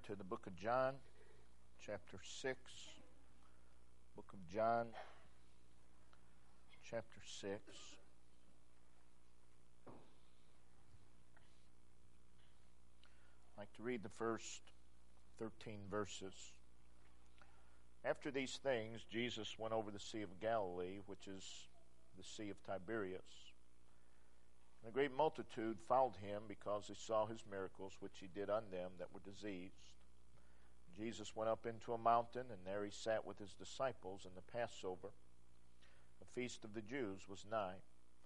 to the book of John, chapter 6. Book of John, chapter 6. I'd like to read the first 13 verses. After these things, Jesus went over the Sea of Galilee, which is the Sea of Tiberias. And a great multitude followed him because they saw his miracles, which he did on them that were diseased. Jesus went up into a mountain, and there he sat with his disciples, and the Passover, the feast of the Jews, was nigh.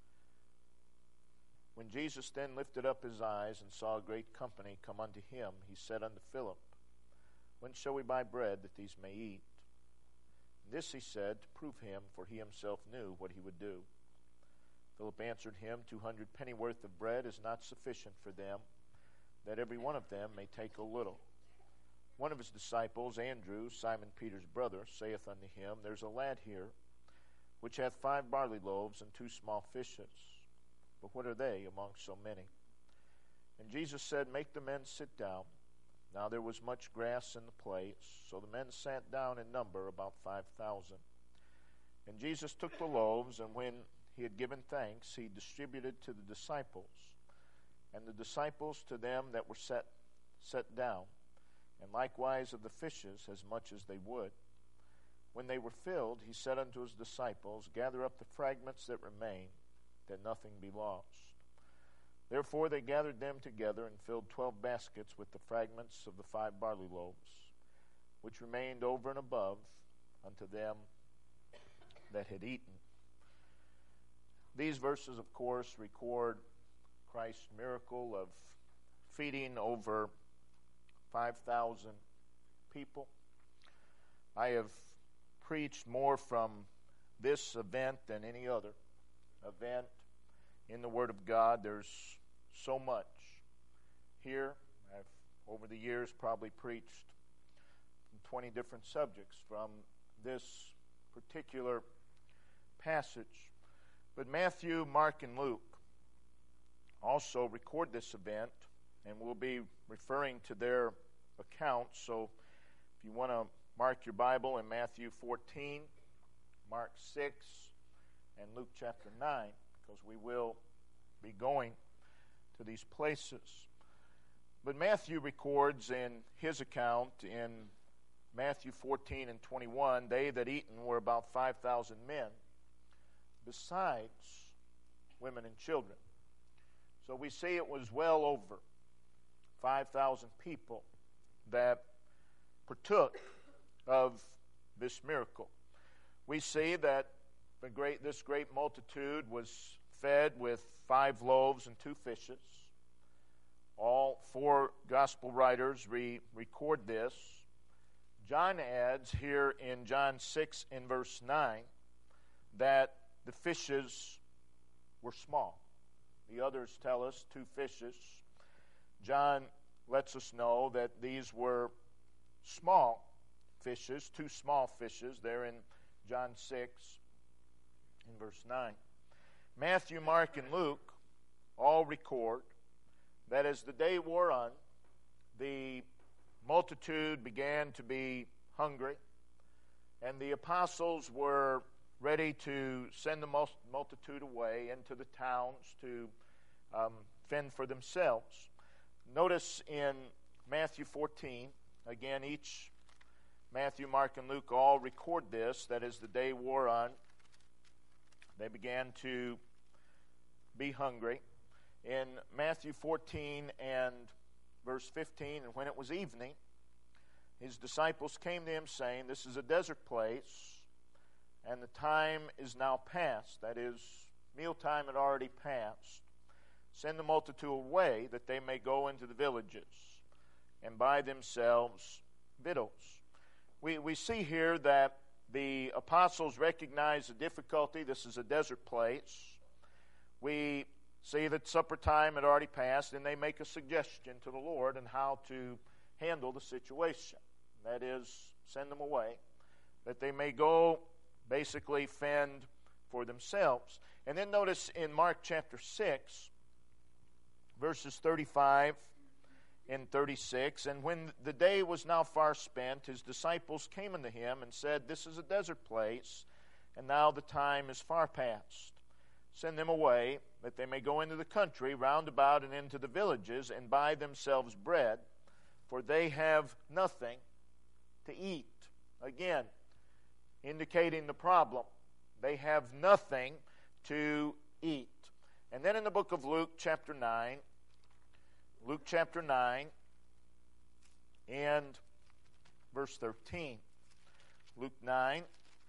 When Jesus then lifted up his eyes and saw a great company come unto him, he said unto Philip, When shall we buy bread that these may eat? And this he said to prove him, for he himself knew what he would do. Philip answered him, 200 pennyworth of bread is not sufficient for them, that every one of them may take a little. One of his disciples, Andrew, Simon Peter's brother, saith unto him, There's a lad here, which hath 5 barley loaves and 2 small fishes. But what are they among so many? And Jesus said, Make the men sit down. Now there was much grass in the place, so the men sat down in number about 5,000. And Jesus took the loaves, and when he had given thanks, he distributed to the disciples, and the disciples to them that were set down, and likewise of the fishes as much as they would. When they were filled, he said unto his disciples, Gather up the fragments that remain, that nothing be lost. Therefore they gathered them together, and filled 12 baskets with the fragments of the 5 barley loaves, which remained over and above unto them that had eaten. These verses, of course, record Christ's miracle of feeding over 5,000 people. I have preached more from this event than any other event in the Word of God. There's so much here. I've, over the years, probably preached 20 different subjects from this particular passage. But Matthew, Mark, and Luke also record this event, and we'll be referring to their accounts. So if you want to mark your Bible in Matthew 14, Mark 6, and Luke chapter 9, because we will be going to these places. But Matthew records in his account in Matthew 14 and 21, they that eaten were about 5,000 men, besides women and children. So we see it was well over 5,000 people that partook of this miracle. We see that this great multitude was fed with 5 loaves and 2 fishes. All 4 gospel writers record this. John adds here in John 6 in verse 9 that the fishes were small. The others tell us 2 fishes. John lets us know that these were small fishes, 2 small fishes, there in John 6 in verse 9. Matthew, Mark, and Luke all record that as the day wore on, the multitude began to be hungry, and the apostles were ready to send the multitude away into the towns to fend for themselves. Notice in Matthew 14, again, each Matthew, Mark, and Luke all record this, that as the day wore on, they began to be hungry. In Matthew 14 and verse 15, and when it was evening, his disciples came to him, saying, This is a desert place, and the time is now past. That is, mealtime had already passed. Send the multitude away, that they may go into the villages and buy themselves victuals. We see here that the apostles recognize the difficulty. This is a desert place. We see that supper time had already passed, and they make a suggestion to the Lord on how to handle the situation. That is, send them away, that they may go basically fend for themselves. And then notice in Mark chapter 6, verses 35 in 36. And when the day was now far spent, his disciples came unto him and said, This is a desert place, and now the time is far past. Send them away, that they may go into the country round about and into the villages, and buy themselves bread, for they have nothing to eat. Again, indicating the problem. They have nothing to eat. And then in the book of Luke chapter 9, and verse 13. Luke 9,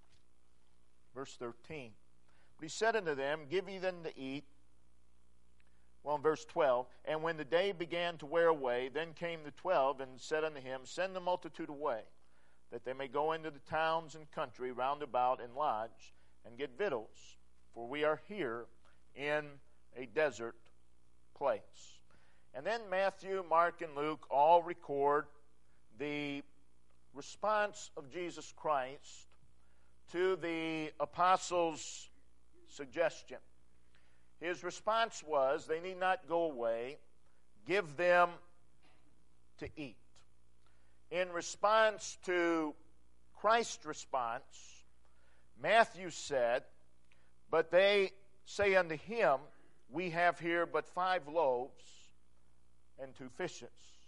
verse 13. But he said unto them, Give ye them to eat. Well, in verse 12, And when the day began to wear away, then came the 12, and said unto him, Send the multitude away, that they may go into the towns and country round about and lodge, and get victuals, for we are here in a desert place. And then Matthew, Mark, and Luke all record the response of Jesus Christ to the apostles' suggestion. His response was, they need not go away, give them to eat. In response to Christ's response, Matthew said, But they say unto him, We have here but 5 loaves and 2 fishes.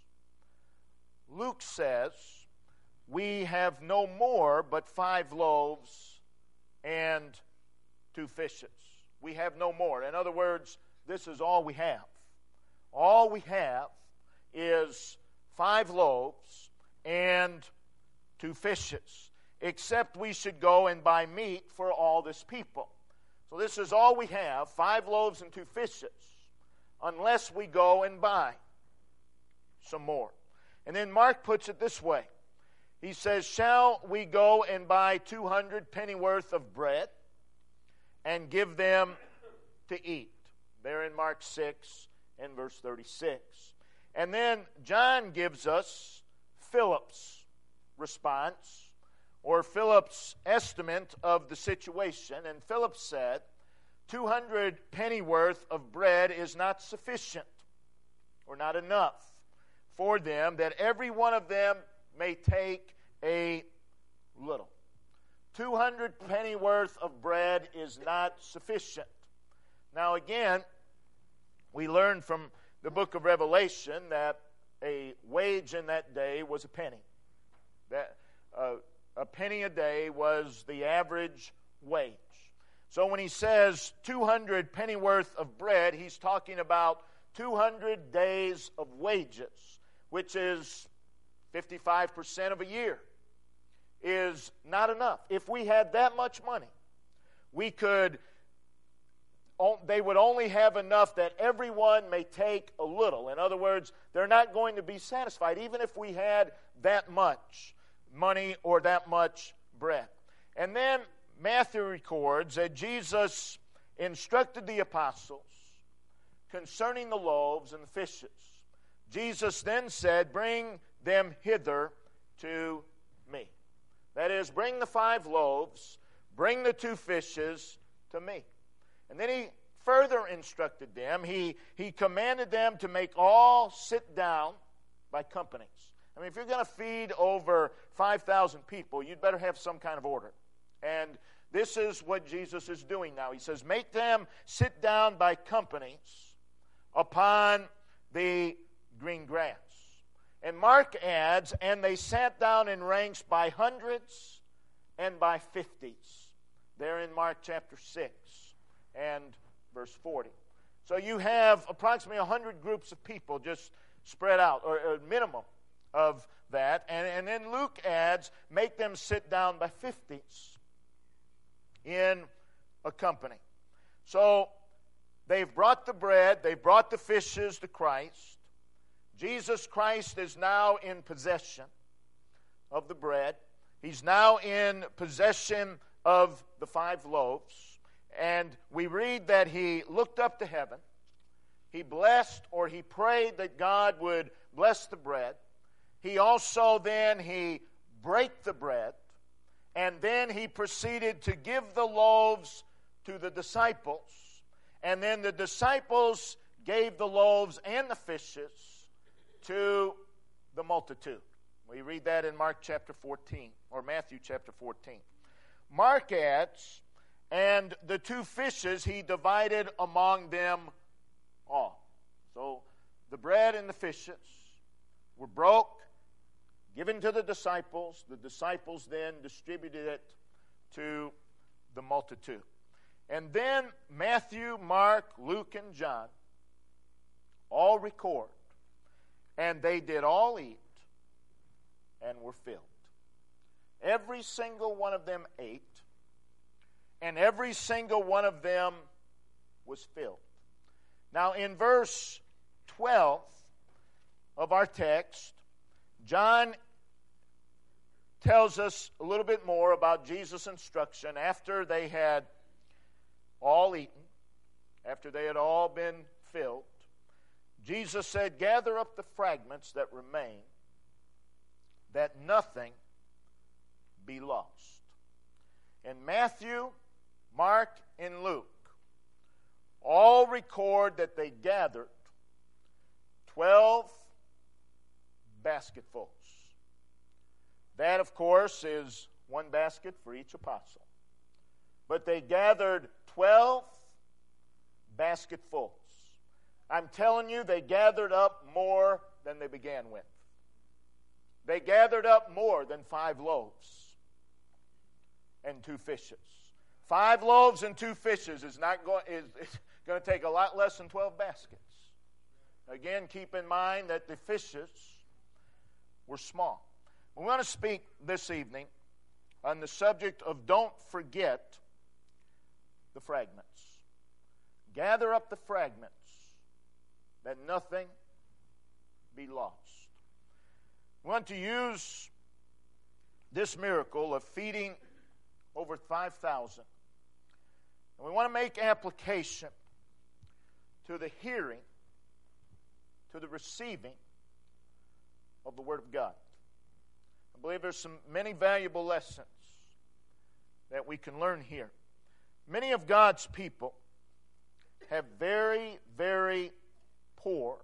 Luke says, We have no more but 5 loaves and 2 fishes. We have no more. In other words, this is all we have. All we have is 5 loaves and 2 fishes, except we should go and buy meat for all this people. So this is all we have, 5 loaves and 2 fishes, unless we go and buy some more. And then Mark puts it this way. He says, Shall we go and buy 200 pennyworth of bread and give them to eat? There in Mark 6 and verse 36. And then John gives us Philip's response, or Philip's estimate of the situation. And Philip said, 200 pennyworth of bread is not sufficient, or not enough, for them, that every one of them may take a little. 200 pennyworth of bread is not sufficient. Now again, we learn from the book of Revelation that a wage in that day was a penny. That a penny a day was the average wage. So when he says 200 pennyworth of bread, he's talking about 200 days of wages, which is 55% of a year, is not enough. If we had that much money, they would only have enough that everyone may take a little. In other words, they're not going to be satisfied, even if we had that much money or that much bread. And then Matthew records that Jesus instructed the apostles concerning the loaves and the fishes. Jesus then said, Bring them hither to me. That is, bring the 5 loaves, bring the 2 fishes to me. And then he further instructed them. He commanded them to make all sit down by companies. I mean, if you're going to feed over 5,000 people, you'd better have some kind of order. And this is what Jesus is doing now. He says, make them sit down by companies upon the green grass. And Mark adds, and they sat down in ranks by hundreds and by 50s. There in Mark chapter 6 and verse 40. So you have approximately 100 groups of people just spread out, or a minimum of that. And then Luke adds, make them sit down by 50s in a company. So they've brought the bread, they've brought the fishes to Christ. Jesus Christ is now in possession of the bread. He's now in possession of the 5 loaves. And we read that he looked up to heaven. He blessed, or he prayed that God would bless the bread. He also then, he brake the bread. And then he proceeded to give the loaves to the disciples. And then the disciples gave the loaves and the fishes to the multitude. We read that in Mark chapter 14, or Matthew chapter 14. Mark adds, and the 2 fishes he divided among them all. So the bread and the fishes were broke, given to the disciples. The disciples then distributed it to the multitude. And then Matthew, Mark, Luke, and John all record, and they did all eat and were filled. Every single one of them ate, and every single one of them was filled. Now in verse 12 of our text, John tells us a little bit more about Jesus' instruction after they had all eaten, after they had all been filled. Jesus said, "Gather up the fragments that remain, that nothing be lost." And Matthew, Mark, and Luke all record that they gathered 12 basketfuls. That, of course, is one basket for each apostle. But they gathered 12 basketfuls. I'm telling you, they gathered up more than they began with. They gathered up more than 5 loaves and 2 fishes. 5 loaves and 2 fishes is going to take a lot less than 12 baskets. Again, keep in mind that the fishes were small. We want to speak this evening on the subject of don't forget the fragments. Gather up the fragments, that nothing be lost. We want to use this miracle of feeding over 5,000. And we want to make application to the hearing, to the receiving of the Word of God. I believe there's many valuable lessons that we can learn here. Many of God's people have very, very poor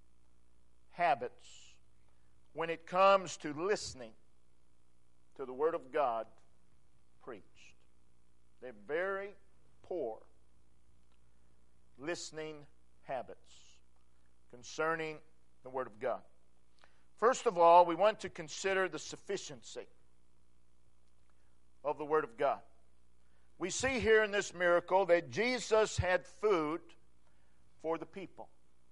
habits when it comes to listening to the Word of God preached. They're very poor listening habits concerning the Word of God. First of all, we want to consider the sufficiency of the Word of God. We see here in this miracle that Jesus had food for the people.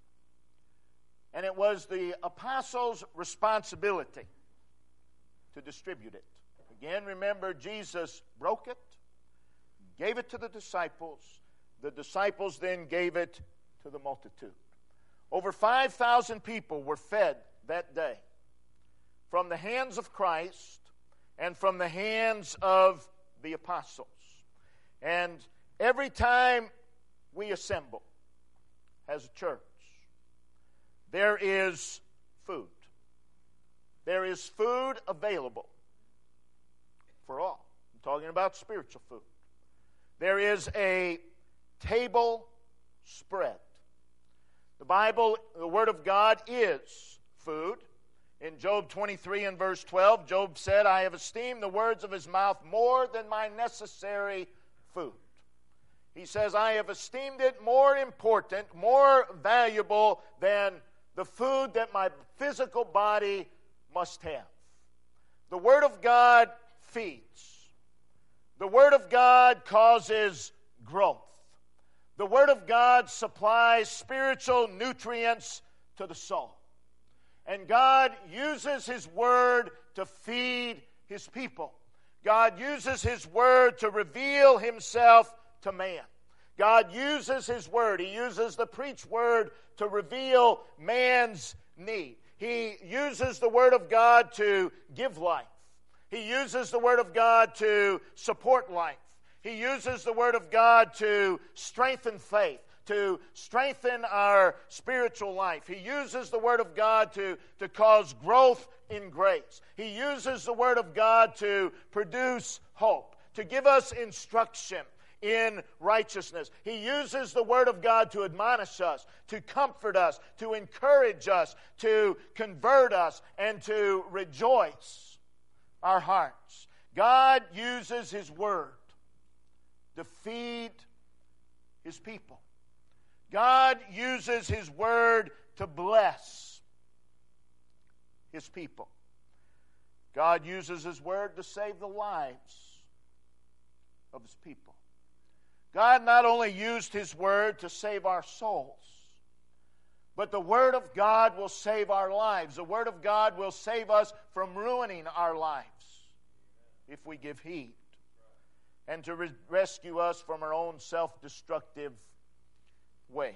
And it was the apostles' responsibility to distribute it. Again, remember, Jesus broke it, gave it to the disciples. The disciples then gave it to the multitude. Over 5,000 people were fed that day from the hands of Christ and from the hands of the apostles. And every time we assemble as a church, there is food. There is food available for all. I'm talking about spiritual food. There is a table spread. The Bible, the Word of God, is food. In Job 23 and verse 12, Job said, "I have esteemed the words of his mouth more than my necessary food." He says, "I have esteemed it more important, more valuable than the food that my physical body must have." The Word of God feeds. The Word of God causes growth. The Word of God supplies spiritual nutrients to the soul. And God uses His Word to feed His people. God uses His Word to reveal Himself to man. God uses His Word. He uses the preached Word to reveal man's need. He uses the Word of God to give life. He uses the Word of God to support life. He uses the Word of God to strengthen faith, to strengthen our spiritual life. He uses the Word of God to cause growth in grace. He uses the Word of God to produce hope, to give us instruction in righteousness. He uses the Word of God to admonish us, to comfort us, to encourage us, to convert us, and to rejoice our hearts. God uses His Word to feed His people. God uses His Word to bless His people. God uses His Word to save the lives of His people. God not only used His Word to save our souls, but the Word of God will save our lives. The Word of God will save us from ruining our lives if we give heed, and to rescue us from our own self-destructive ways.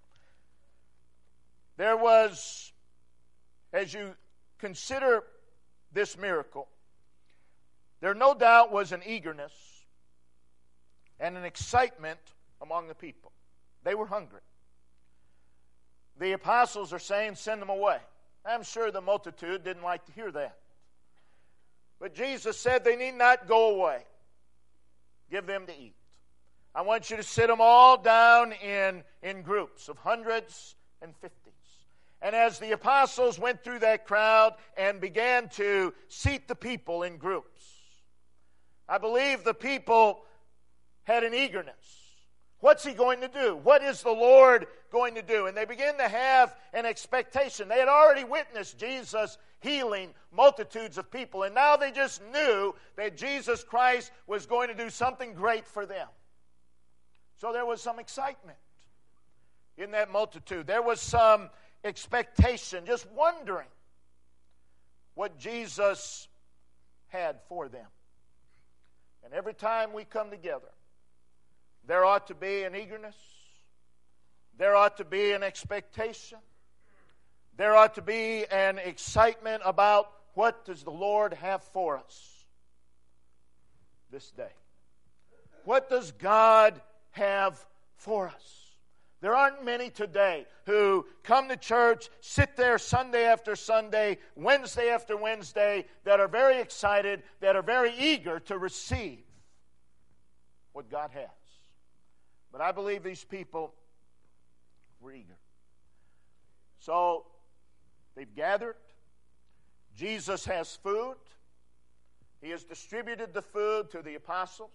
There was, as you consider this miracle, there no doubt was an eagerness and an excitement among the people. They were hungry. The apostles are saying, send them away. I'm sure the multitude didn't like to hear that. But Jesus said they need not go away. Give them to eat. I want you to sit them all down in groups of hundreds and fifties. And as the apostles went through that crowd and began to seat the people in groups, I believe the people had an eagerness. What's He going to do? What is the Lord going to do? And they began to have an expectation. They had already witnessed Jesus healing multitudes of people, and now they just knew that Jesus Christ was going to do something great for them. So there was some excitement in that multitude. There was some expectation, just wondering what Jesus had for them. And every time we come together, there ought to be an eagerness. There ought to be an expectation. There ought to be an excitement about what does the Lord have for us this day. What does God have for us? There aren't many today who come to church, sit there Sunday after Sunday, Wednesday after Wednesday, that are very excited, that are very eager to receive what God has. But I believe these people were eager. So they've gathered. Jesus has food. He has distributed the food to the apostles.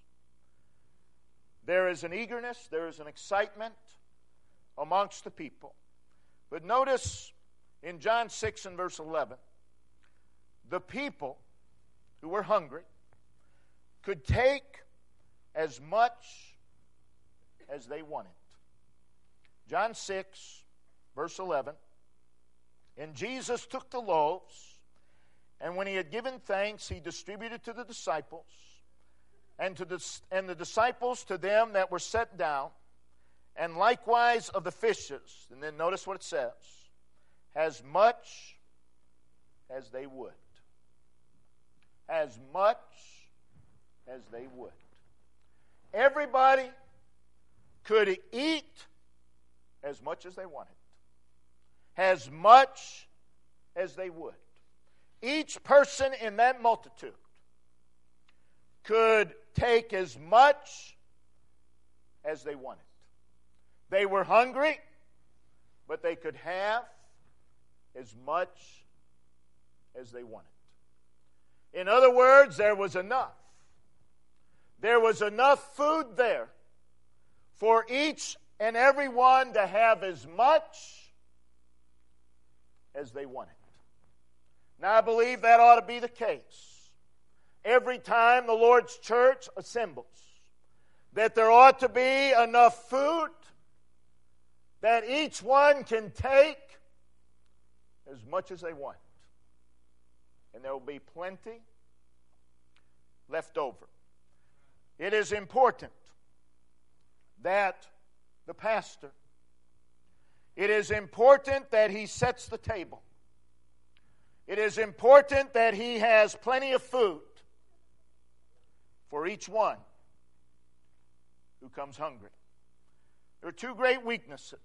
There is an eagerness, there is an excitement amongst the people. But notice in John 6 and verse 11, the people who were hungry could take as much as they wanted. John 6, verse 11, and Jesus took the loaves, and when He had given thanks, He distributed to the disciples, and the disciples to them that were set down, and likewise of the fishes. And then notice what it says, as much as they would. As much as they would. Everybody could eat as much as they wanted. As much as they would. Each person in that multitude could take as much as they wanted. They were hungry, but they could have as much as they wanted. In other words, there was enough. There was enough food there for each and every one to have as much as they wanted. Now, I believe that ought to be the case every time the Lord's church assembles, that there ought to be enough food that each one can take as much as they want. And there will be plenty left over. It is important that the pastor, it is important that he sets the table. It is important that he has plenty of food for each one who comes hungry. There are two great weaknesses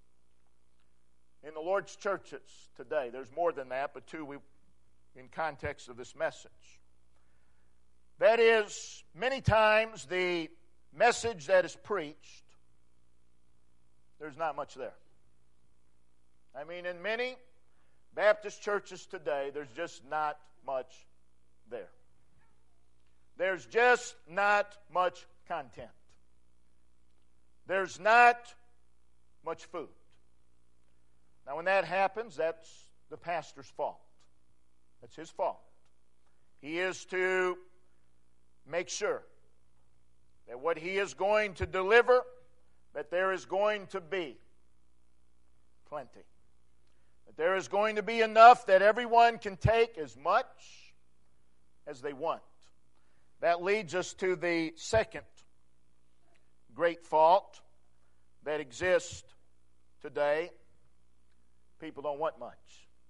in the Lord's churches today. There's more than that, but two in context of this message. That is, many times the message that is preached, there's not much there. I mean, in many Baptist churches today, there's just not much there. There's just not much content. There's not much food. Now, when that happens, that's the pastor's fault. That's his fault. He is to make sure that what he is going to deliver, that there is going to be plenty. That there is going to be enough that everyone can take as much as they want. That leads us to the second great fault that exists today. People don't want much.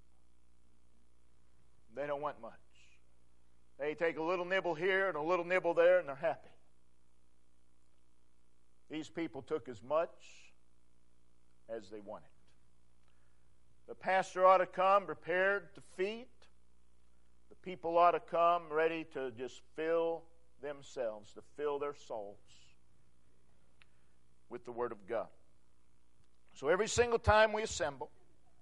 They don't want much. They take a little nibble here and a little nibble there, and they're happy. These people took as much as they wanted. The pastor ought to come prepared to feed. The people ought to come ready to just fill themselves, to fill their souls with the Word of God. So every single time we assemble,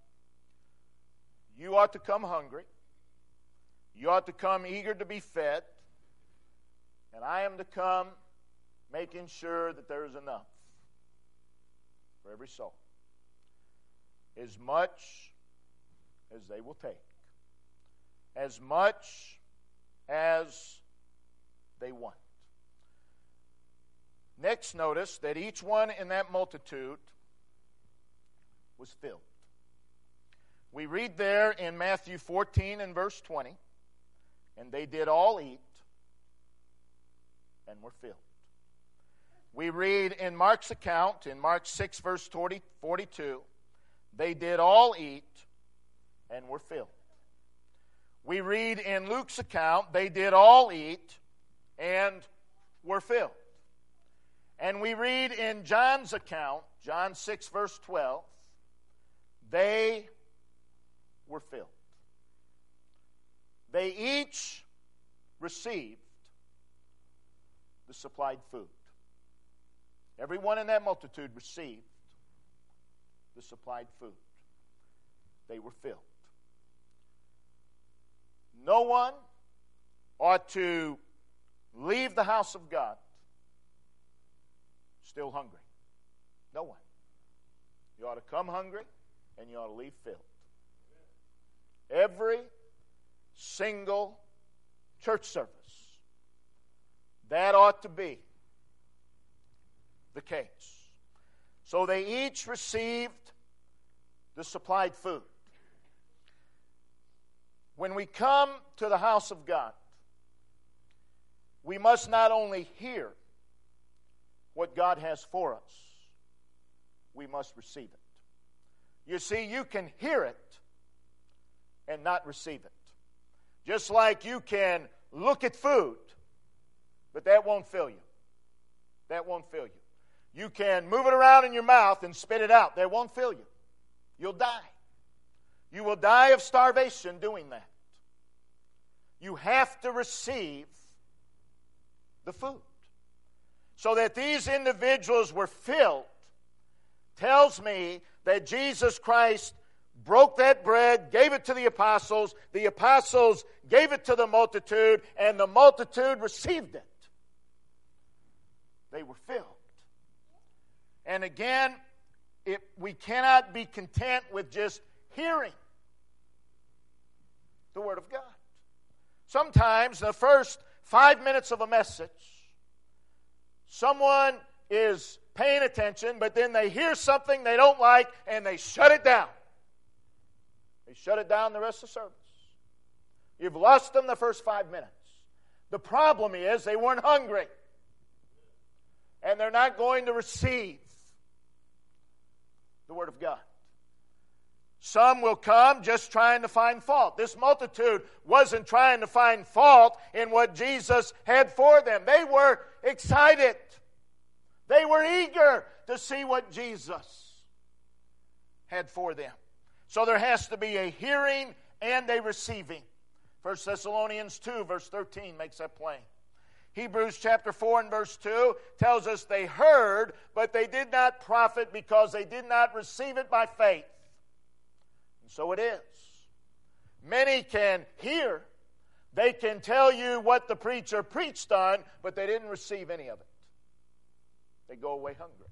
you ought to come hungry. You ought to come eager to be fed. And I am to come making sure that there is enough for every soul. As much as they will take. As much as they want. Next, notice that each one in that multitude was filled. We read there in Matthew 14 and verse 20, and they did all eat and were filled. We read in Mark's account, in Mark 6 verse 42, they did all eat and were filled. We read in Luke's account, they did all eat and were filled. And we read in John's account, John 6 verse 12, they were filled. They each received the supplied food. Everyone in that multitude received the supplied food. They were filled. No one ought to leave the house of God still hungry. No one. You ought to come hungry and you ought to leave filled. Every single church service, that ought to be the case. So they each received the supplied food. When we come to the house of God, we must not only hear what God has for us, we must receive it. You see, you can hear it and not receive it. Just like you can look at food, but that won't fill you. That won't fill you. You can move it around in your mouth and spit it out. That won't fill you. You'll die. You will die of starvation doing that. You have to receive the food. So that these individuals were filled tells me that Jesus Christ broke that bread, gave it to the apostles gave it to the multitude, and the multitude received it. They were filled. And again, we cannot be content with just hearing the Word of God. Sometimes the first 5 minutes of a message, someone is paying attention, but then they hear something they don't like, and they shut it down. They shut it down the rest of the service. You've lost them the first 5 minutes. The problem is they weren't hungry. And they're not going to receive the Word of God. Some will come just trying to find fault. This multitude wasn't trying to find fault in what Jesus had for them. They were excited. They were eager to see what Jesus had for them. So there has to be a hearing and a receiving. 1 Thessalonians 2 verse 13 makes that plain. Hebrews chapter 4 and verse 2 tells us they heard, but they did not profit because they did not receive it by faith. And so it is. Many can hear. They can tell you what the preacher preached on, but they didn't receive any of it. They go away hungry.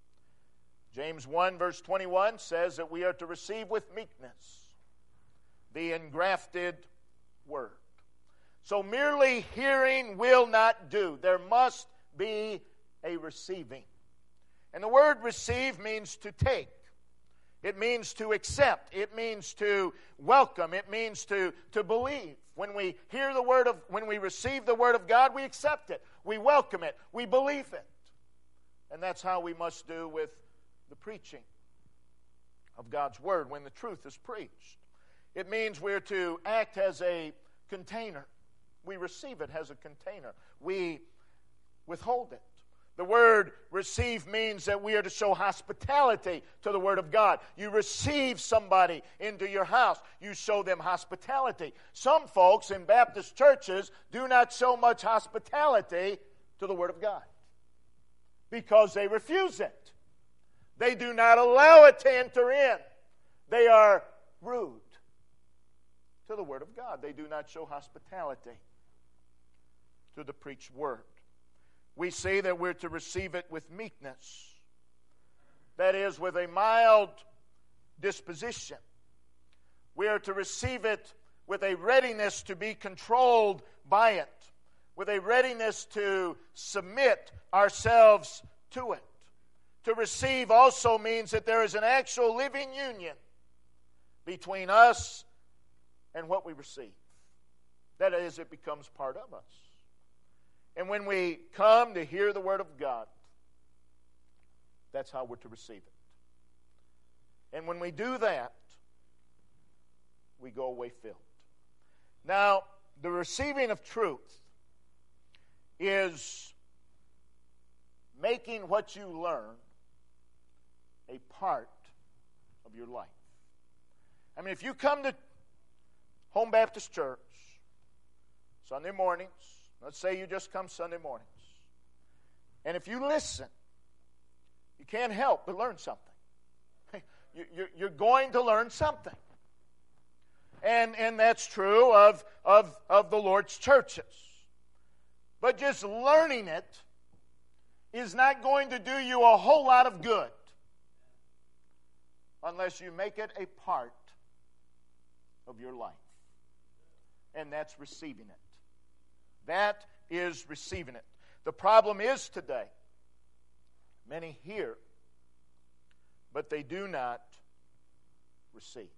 James 1 verse 21 says that we are to receive with meekness the engrafted word. So merely hearing will not do. There must be a receiving. And the word receive means to take. It means to accept. It means to welcome. It means to believe. When we hear the word when we receive the word of God, we accept it. We welcome it. We believe it. And that's how we must do with the preaching of God's word when the truth is preached. It means we're to act as a container. We receive it as a container. We withhold it. The word receive means that we are to show hospitality to the Word of God. You receive somebody into your house. You show them hospitality. Some folks in Baptist churches do not show much hospitality to the Word of God because they refuse it. They do not allow it to enter in. They are rude to the Word of God. They do not show hospitality to the preached Word. We see that we're to receive it with meekness. That is, with a mild disposition. We are to receive it with a readiness to be controlled by it. With a readiness to submit ourselves to it. To receive also means that there is an actual living union between us and what we receive. That is, it becomes part of us. And when we come to hear the Word of God, that's how we're to receive it. And when we do that, we go away filled. Now, the receiving of truth is making what you learn a part of your life. I mean, if you come to Home Baptist Church Sunday mornings, let's say you just come Sunday mornings, and if you listen, you can't help but learn something. You're going to learn something. And that's true of the Lord's churches. But just learning it is not going to do you a whole lot of good unless you make it a part of your life. And that's receiving it. That is receiving it. The problem is today, many hear, but they do not receive.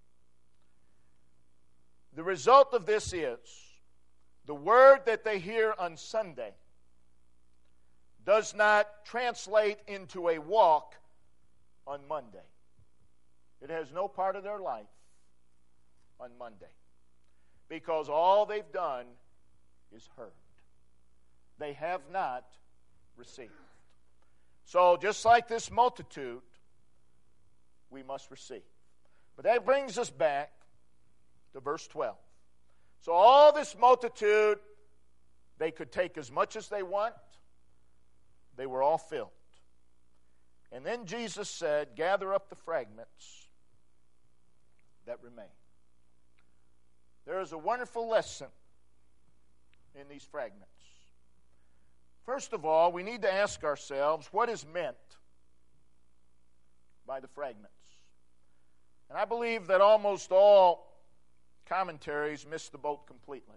The result of this is the word that they hear on Sunday does not translate into a walk on Monday. It has no part of their life on Monday because all they've done is heard. They have not received. So just like this multitude, we must receive. But that brings us back to verse 12. So all this multitude, they could take as much as they want. They were all filled. And then Jesus said, gather up the fragments that remain. There is a wonderful lesson in these fragments. First of all, we need to ask ourselves what is meant by the fragments. And I believe that almost all commentaries miss the boat completely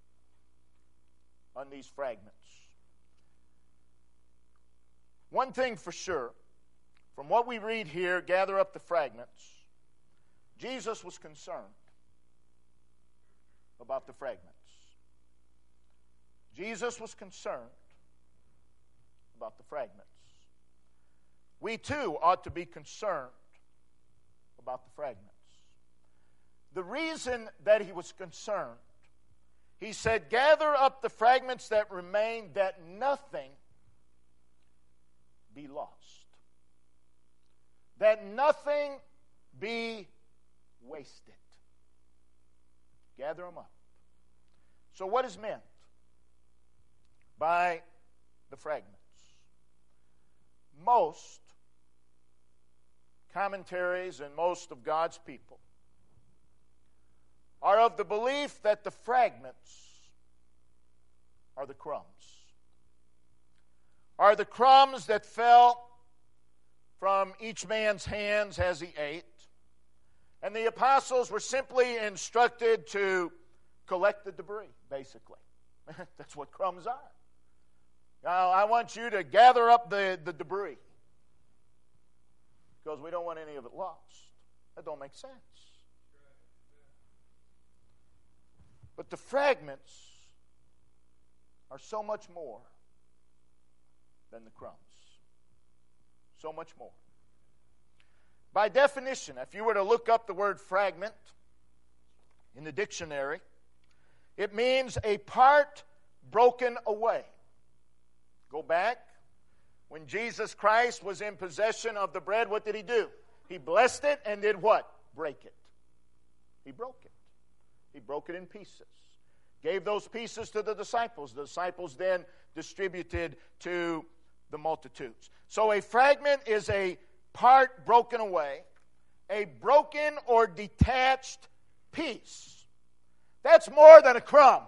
on these fragments. One thing for sure, from what we read here, gather up the fragments, Jesus was concerned about the fragments. Jesus was concerned about the fragments. We too ought to be concerned about the fragments. The reason that he was concerned, he said, gather up the fragments that remain, that nothing be lost. That nothing be wasted. Gather them up. So what is meant by the fragments. Most commentaries and most of God's people are of the belief that the fragments are the crumbs. Are the crumbs that fell from each man's hands as he ate. And the apostles were simply instructed to collect the debris, basically. That's what crumbs are. Now, I want you to gather up the debris because we don't want any of it lost. That don't make sense. But the fragments are so much more than the crumbs. So much more. By definition, if you were to look up the word fragment in the dictionary, it means a part broken away. Go back. When Jesus Christ was in possession of the bread, what did he do? He blessed it and did what? Break it. He broke it. He broke it in pieces. Gave those pieces to the disciples. The disciples then distributed to the multitudes. So a fragment is a part broken away, a broken or detached piece. That's more than a crumb.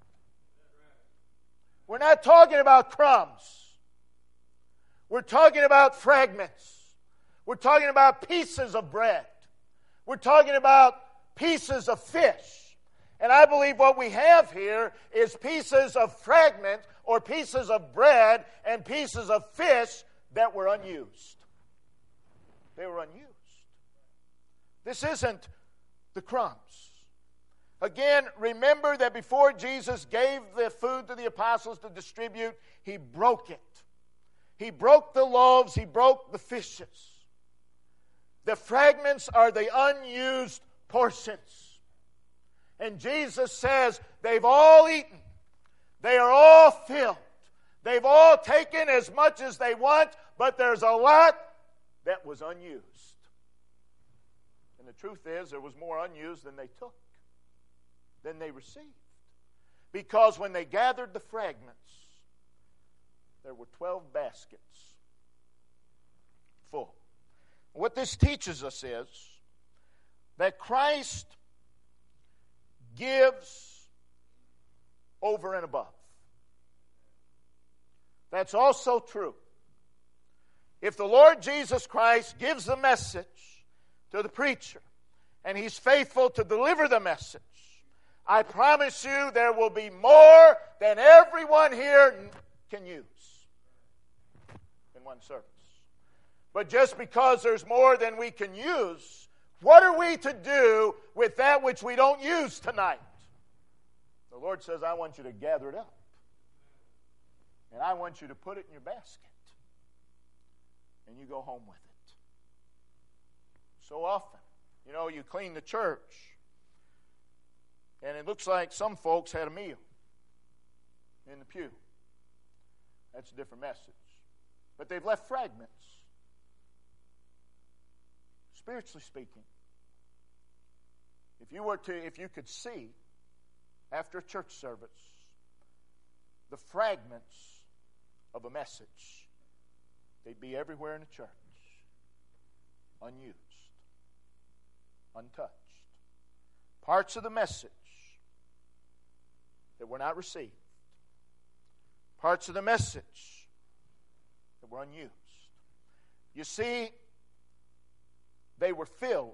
We're not talking about crumbs. We're talking about fragments. We're talking about pieces of bread. We're talking about pieces of fish. And I believe what we have here is pieces of fragment or pieces of bread and pieces of fish that were unused. They were unused. This isn't the crumbs. Again, remember that before Jesus gave the food to the apostles to distribute, he broke it. He broke the loaves, he broke the fishes. The fragments are the unused portions. And Jesus says, they've all eaten. They are all filled. They've all taken as much as they want, but there's a lot that was unused. And the truth is, there was more unused than they took, than they received. Because when they gathered the fragments, there were 12 baskets full. What this teaches us is that Christ gives over and above. That's also true. If the Lord Jesus Christ gives the message to the preacher and he's faithful to deliver the message, I promise you there will be more than everyone here can use in one service. But just because there's more than we can use, what are we to do with that which we don't use tonight? The Lord says, I want you to gather it up. And I want you to put it in your basket. And you go home with it. So often, you clean the church. And it looks like some folks had a meal in the pew. That's a different message. But they've left fragments. Spiritually speaking, if you could see after a church service the fragments of a message, they'd be everywhere in the church, unused, untouched. Parts of the message that were not received. Parts of the message that were unused. You see, they were filled,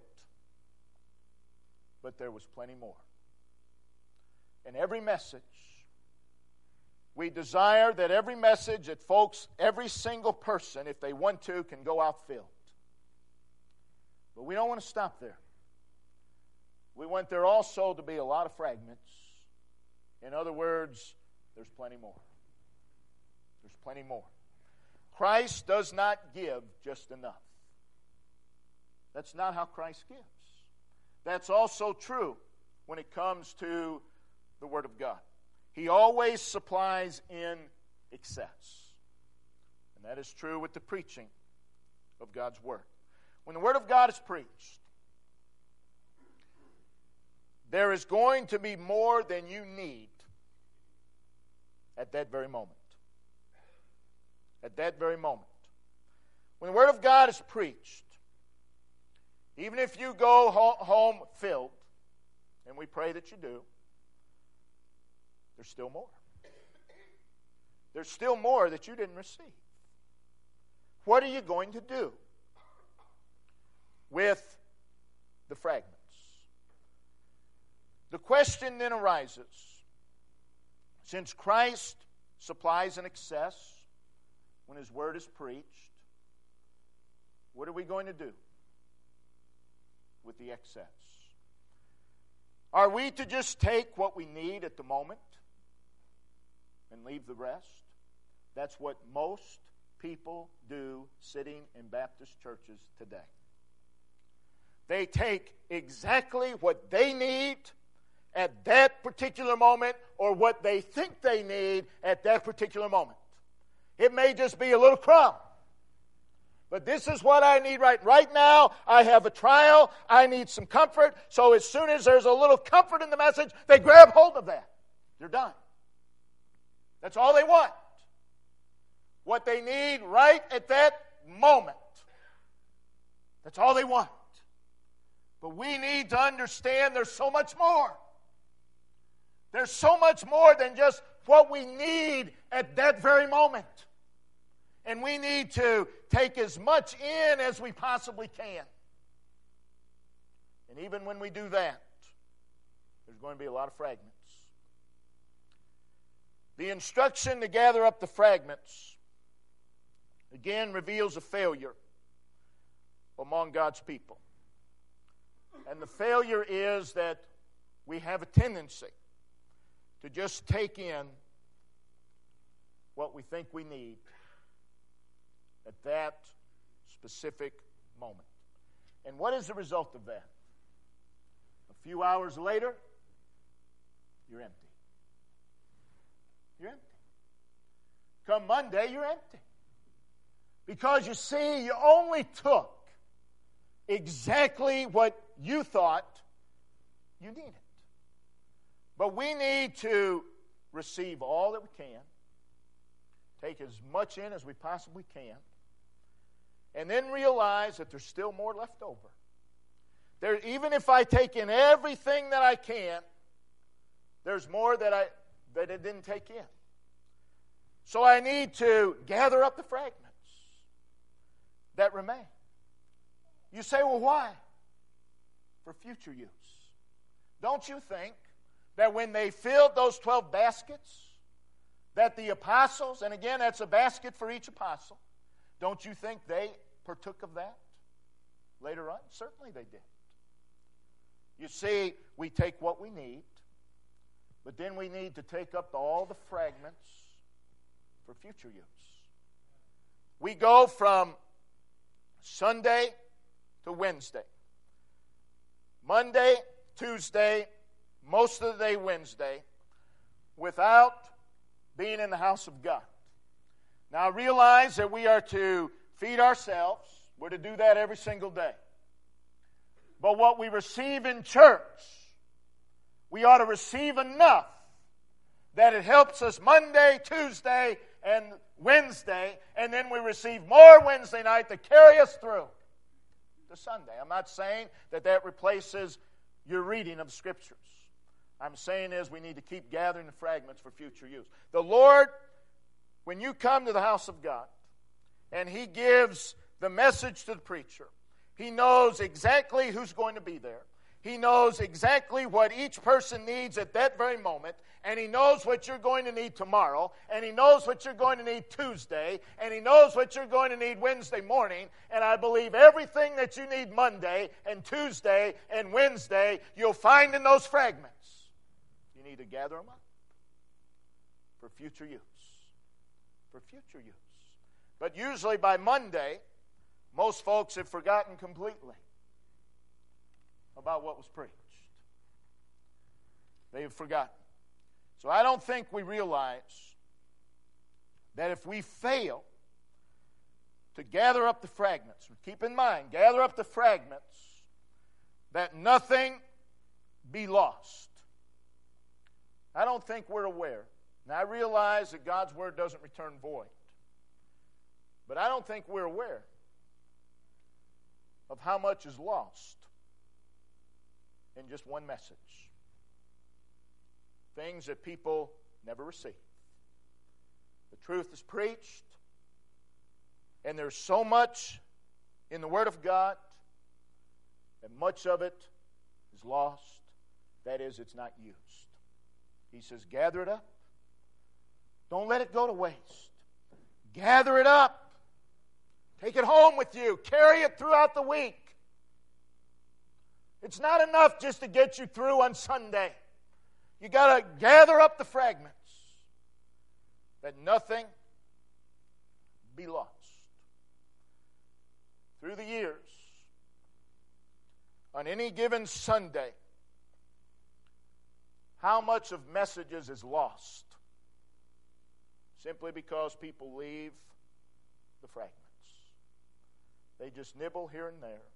but there was plenty more. In every message, we desire that every message that every single person, if they want to, can go out filled. But we don't want to stop there. We want there also to be a lot of fragments. In other words, there's plenty more. There's plenty more. Christ does not give just enough. That's not how Christ gives. That's also true when it comes to the Word of God. He always supplies in excess. And that is true with the preaching of God's Word. When the Word of God is preached, there is going to be more than you need at that very moment. at that very moment. When the Word of God is preached, even if you go home filled, and we pray that you do, there's still more. There's still more that you didn't receive. What are you going to do with the fragments? The question then arises, since Christ supplies an excess when His Word is preached, what are we going to do with the excess? Are we to just take what we need at the moment and leave the rest? That's what most people do sitting in Baptist churches today. They take exactly what they need at that particular moment, or what they think they need at that particular moment. It may just be a little crumb. But this is what I need right now. I have a trial. I need some comfort. So as soon as there's a little comfort in the message, they grab hold of that. They're done. That's all they want. What they need right at that moment. That's all they want. But we need to understand there's so much more. There's so much more than just what we need at that very moment. And we need to take as much in as we possibly can. And even when we do that, there's going to be a lot of fragments. The instruction to gather up the fragments, again, reveals a failure among God's people. And the failure is that we have a tendency to just take in what we think we need at that specific moment. And what is the result of that? A few hours later, you're empty. You're empty. Come Monday, you're empty. Because you see, you only took exactly what you thought you needed. But we need to receive all that we can, take as much in as we possibly can, and then realize that there's still more left over. Even if I take in everything that I can, there's more that I didn't take in. So I need to gather up the fragments that remain. You say, well, why? For future use. Don't you think that when they filled those 12 baskets, that the apostles, and again, that's a basket for each apostle, don't you think they partook of that later on? Certainly they did. You see, we take what we need, but then we need to take up all the fragments for future use. We go from Sunday to Wednesday. Monday, Tuesday, most of the day Wednesday, without being in the house of God. Now realize that we are to feed ourselves. We're to do that every single day. But what we receive in church, we ought to receive enough that it helps us Monday, Tuesday, and Wednesday, and then we receive more Wednesday night to carry us through to Sunday. I'm not saying that replaces your reading of Scriptures. I'm saying is we need to keep gathering the fragments for future use. The Lord, when you come to the house of God, and He gives the message to the preacher, He knows exactly who's going to be there. He knows exactly what each person needs at that very moment, and He knows what you're going to need tomorrow, and He knows what you're going to need Tuesday, and He knows what you're going to need Wednesday morning, and I believe everything that you need Monday and Tuesday and Wednesday, you'll find in those fragments. You need to gather them up for future use. For future use. But usually by Monday, most folks have forgotten completely about what was preached. They have forgotten. So I don't think we realize that if we fail to gather up the fragments, keep in mind, gather up the fragments, that nothing be lost. I don't think we're aware. Now I realize that God's Word doesn't return void. But I don't think we're aware of how much is lost in just one message. Things that people never receive. The truth is preached, and there's so much in the Word of God that much of it is lost. That is, it's not used. He says, gather it up. Don't let it go to waste. Gather it up. Take it home with you. Carry it throughout the week. It's not enough just to get you through on Sunday. You got to gather up the fragments that nothing be lost. Through the years, on any given Sunday, how much of messages is lost? Simply because people leave the fragments. They just nibble here and there,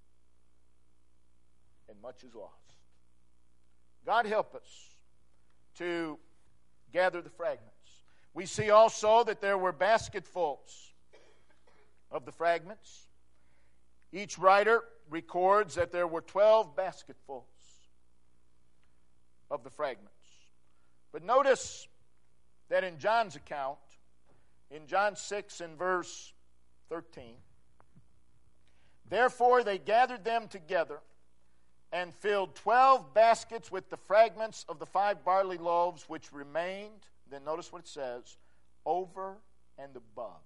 and much is lost. God help us to gather the fragments. We see also that there were basketfuls of the fragments. Each writer records that there were 12 basketfuls of the fragments. But notice that in John's account, in John 6 and verse 13, therefore they gathered them together and filled 12 baskets with the fragments of the 5 barley loaves which remained. Then notice what it says, over and above.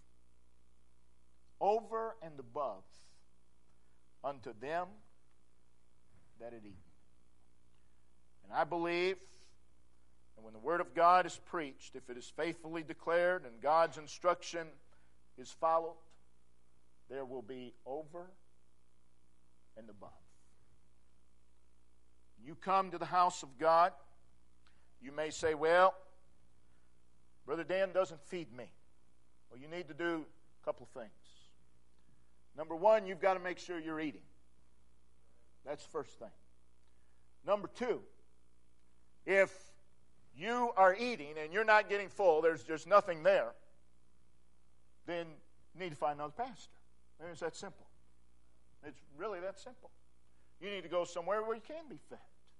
Over and above unto them that had eaten. And I believe that when the Word of God is preached, if it is faithfully declared and God's instruction is followed, there will be over and above. You come to the house of God, you may say, well, Brother Dan doesn't feed me. Well, you need to do a couple of things. Number one, you've got to make sure you're eating. That's the first thing. Number two, if you are eating and you're not getting full, there's just nothing there, then you need to find another pastor. And it's that simple. It's really that simple. You need to go somewhere where you can be fed.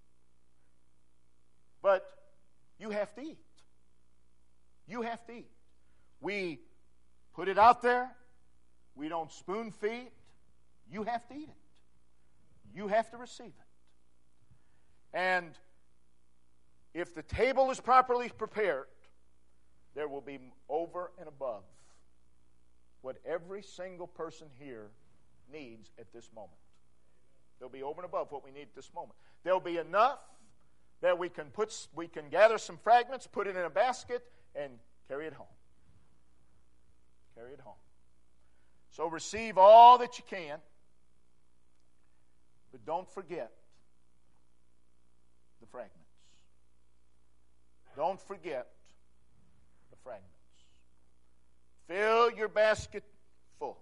But you have to eat. You have to eat. We put it out there. We don't spoon feed. You have to eat it. You have to receive it. And if the table is properly prepared, there will be over and above what every single person here needs at this moment. There'll be over and above what we need at this moment. There'll be enough that we can gather some fragments, put it in a basket, and carry it home. Carry it home. So receive all that you can, but don't forget the fragments. Don't forget the fragments. Fill your basket full.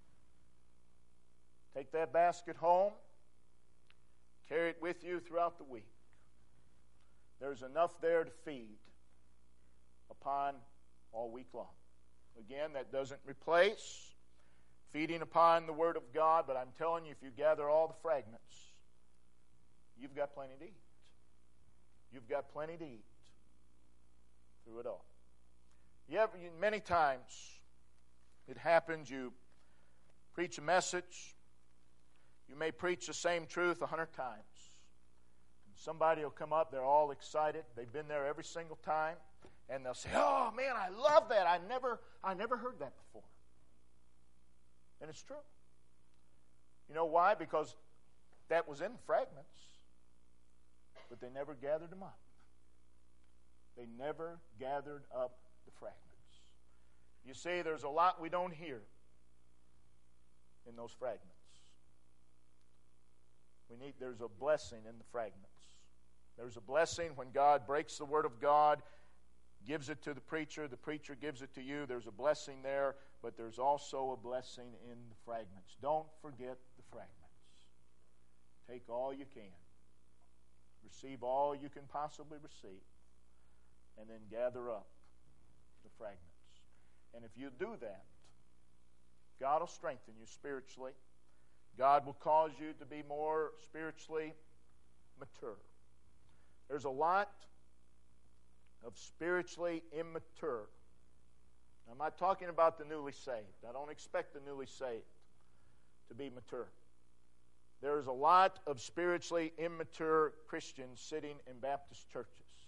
Take that basket home. Carry it with you throughout the week. There's enough there to feed upon all week long. Again, that doesn't replace feeding upon the Word of God, but I'm telling you, if you gather all the fragments, you've got plenty to eat. You've got plenty to eat through it all. Many times it happens, you preach a message, you may preach the same truth 100 times. Somebody will come up, they're all excited. They've been there every single time. And they'll say, oh, man, I love that. I never heard that before. And it's true. You know why? Because that was in fragments. But they never gathered them up. They never gathered up the fragments. You see, there's a lot we don't hear in those fragments. There's a blessing in the fragments. There's a blessing when God breaks the Word of God, gives it to the preacher gives it to you. There's a blessing there, but there's also a blessing in the fragments. Don't forget the fragments. Take all you can. Receive all you can possibly receive. And then gather up the fragments. And if you do that, God will strengthen you spiritually. God will cause you to be more spiritually mature. There's a lot of spiritually immature. I'm not talking about the newly saved. I don't expect the newly saved to be mature. There's a lot of spiritually immature Christians sitting in Baptist churches.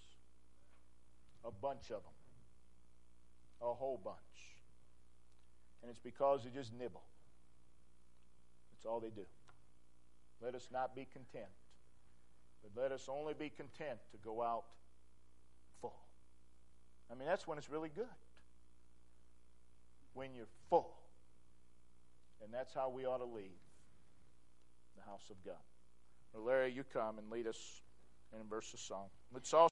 A bunch of them. A whole bunch. And it's because they just nibble. That's all they do. Let us not be content. But let us only be content to go out full. I mean, that's when it's really good. When you're full. And that's how we ought to leave the house of God. Well, Larry, you come and lead us in a verse of song. Let's all